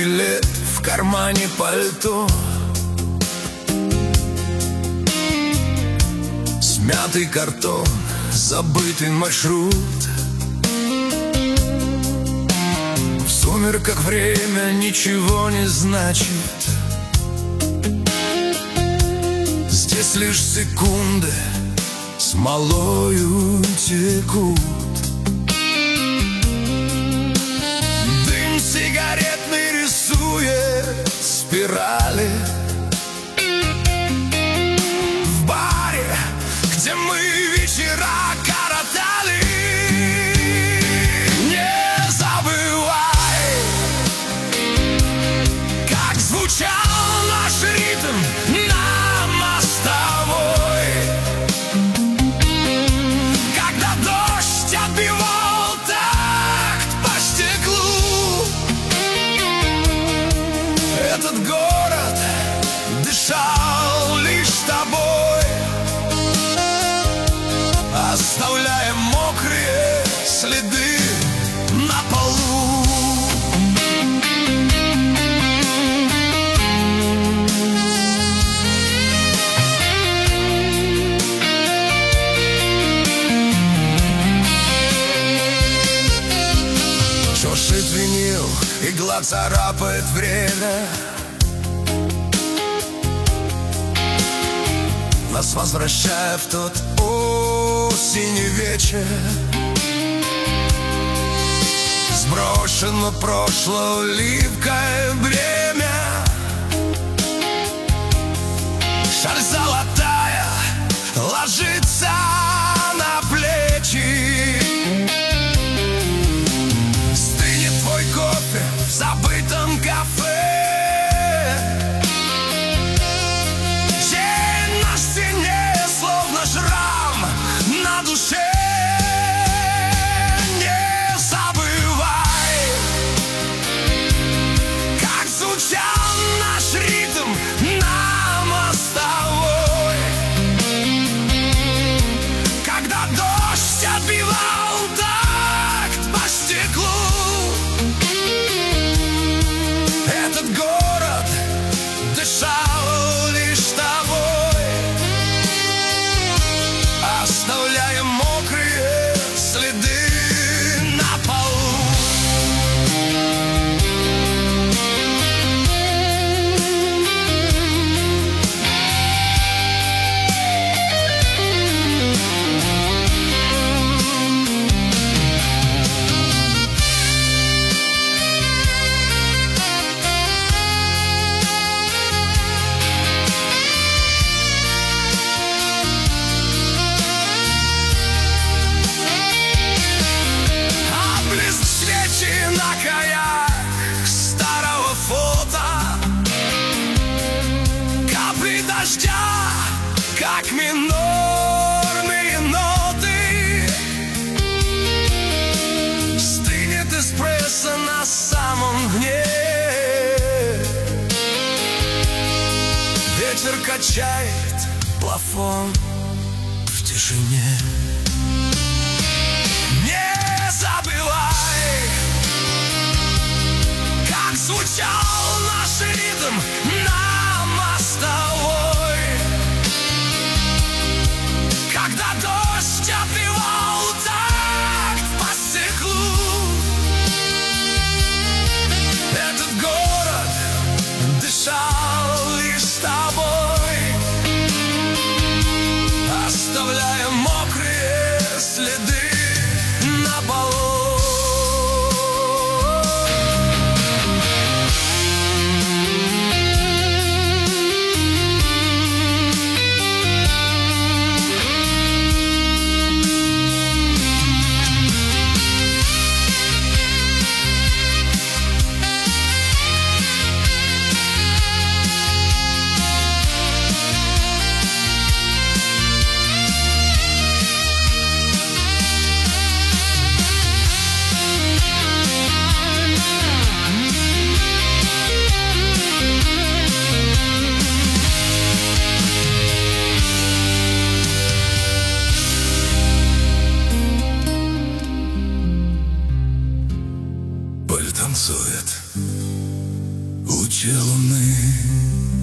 билет в кармане пальто, смятый картон, забытый маршрут. В сумерках время ничего не значит. Здесь лишь секунды смолою текут. Дым сигаретный рисует спирали в баре, где мы вечера коротали. Не забывай, как звучал наш ритм на мостовой, когда дождь отбивал такт по стеклу. Этот город дышал лишь тобой, оставляя мокрые следы на полу. Шуршит винил, игла царапает время. Нас возвращая в тот осенний вечер. Сброшено прошлое липкое бремя. Шаль золотая ложится на плечи. Стынет твой кофе в забытом кафе. Тень на стене, словно шрам на душе. Не забывай, как звучал наш ритм на мостовой, когда дождь отбивал такт по стеклу. Этот город дышал лишь тобой, оставляя мокрые следы на полу. На краях старого фото капли дождя, как минорные ноты. Стынет эспрессо на самом дне. Ветер качает плафон в тишине. Не забывай, как звучал наш ритм на мостовой, когда дождь отбивал такт по стеклу. Этот город дышал лишь тобой, оставляя мокрые следы на полу. танцует. луны.